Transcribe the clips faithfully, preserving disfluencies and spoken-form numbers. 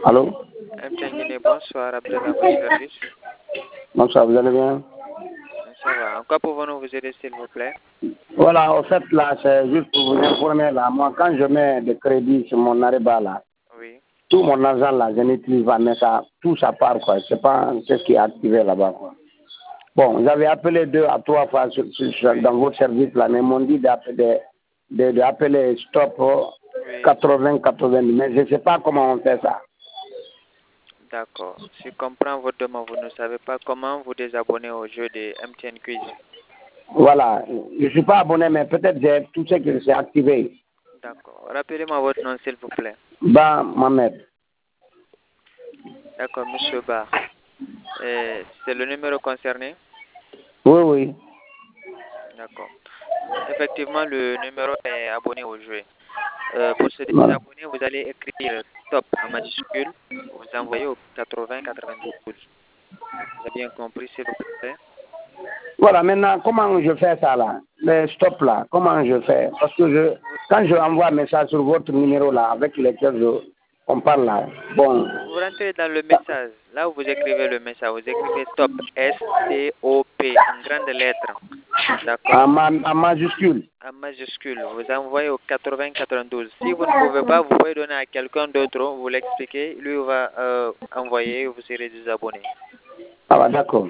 Allô? M T N Guinée, bonsoir, Abdallah, votre service. Bonsoir, vous allez bien? Ça va. En quoi pouvons-nous vous aider, s'il vous plaît? Voilà, au fait, là, c'est juste pour vous informer, là, moi, quand je mets des crédits sur mon Ariba, là, Oui. tout mon argent, là, je n'utilise pas, mais ça, tout ça part, quoi. Je sais pas ce qui est activé là-bas, quoi. Bon, j'avais appelé deux à trois fois sur, sur, sur, Oui. dans votre service, là, mais ils m'ont dit d'appeler, de, d'appeler stop Oui. quatre-vingts quatre-vingt-dix, mais je ne sais pas comment on fait ça. D'accord. Si je comprends votre demande, vous ne savez pas comment vous désabonner au jeu de M T N Quiz. Voilà, je ne suis pas abonné, mais peut-être j'ai tout ce qui s'est activé. D'accord. Rappelez-moi votre nom, s'il vous plaît. Ba Mohamed. D'accord, monsieur Ba. Euh, C'est le numéro concerné? Oui, oui. D'accord. Effectivement, le numéro est abonné au jeu. Euh, pour se Voilà. désabonner, vous allez écrire stop en majuscule. Vous envoyez au quatre-vingts quatre-vingt-douze. Vous avez bien compris, s'il vous plaît? Voilà, maintenant, comment je fais ça là? Le stop là, comment je fais? Parce que je, quand je envoie un message sur votre numéro là, avec lequel je, on parle là, bon. Vous rentrez dans le message. Là où vous écrivez le message, vous écrivez stop. S T O P en grandes lettres. D'accord? En, ma, en majuscule. En majuscule. Vous envoyez au quatre-vingts quatre-vingt-douze. Si vous ne pouvez pas, vous pouvez donner à quelqu'un d'autre, vous l'expliquez, lui va euh, envoyer, vous serez désabonné. Ah bah, d'accord.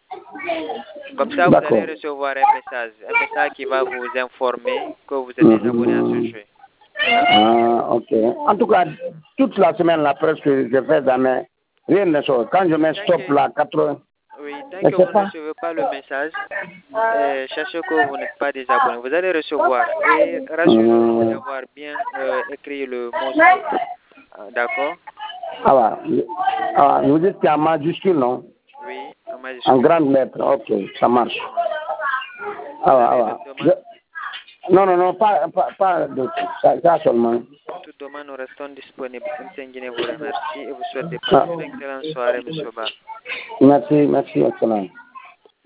Comme ça, vous allez recevoir un message, un message qui va vous informer que vous êtes désabonné à ce jeu. Ah, ok. En tout cas, toute la semaine là, presque, je fais jamais rien de chose. Quand je mets stop que, là, quatre-vingts. Oui, tant Je que sais vous ne pas. recevez pas le message, euh, sachez que vous n'êtes pas désabonné. Vous allez recevoir et rassurez-vous Hum. d'avoir bien euh, écrit le mot stop. Ah, d'accord? Ah bah, ah, vous dites qu'il y a en majuscule, non? Oui, en majuscule. En grande lettre, ok, ça marche. Vous Ah, avez ah, d'autres demandes? je... Non, non, non, pas, pas, pas d'autres, ça, ça seulement. Pour toute demande, nous restons disponibles. M T N Guinée vous remercie et vous souhaite de Ah. passer une excellente soirée, monsieur Ba. Merci, merci, excellent.